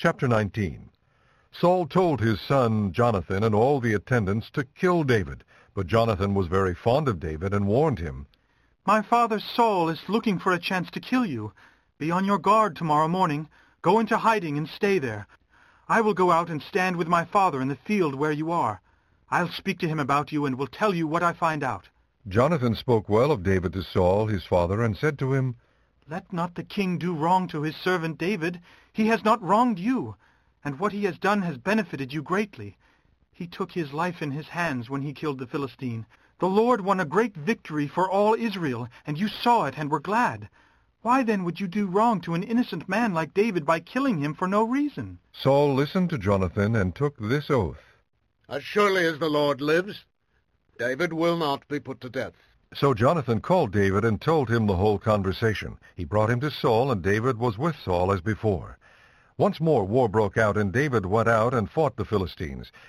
Chapter 19. Saul told his son Jonathan and all the attendants to kill David, but Jonathan was very fond of David and warned him, "My father Saul is looking for a chance to kill you. Be on your guard tomorrow morning. Go into hiding and stay there. I will go out and stand with my father in the field where you are. I'll speak to him about you and will tell you what I find out." Jonathan spoke well of David to Saul, his father, and said to him, "Let not the king do wrong to his servant David. He has not wronged you, and what he has done has benefited you greatly. He took his life in his hands when he killed the Philistine. The Lord won a great victory for all Israel, and you saw it and were glad. Why then would you do wrong to an innocent man like David by killing him for no reason?" Saul listened to Jonathan and took this oath, "As surely as the Lord lives, David will not be put to death." So Jonathan called David and told him the whole conversation. He brought him to Saul, and David was with Saul as before. Once more war broke out, and David went out and fought the Philistines.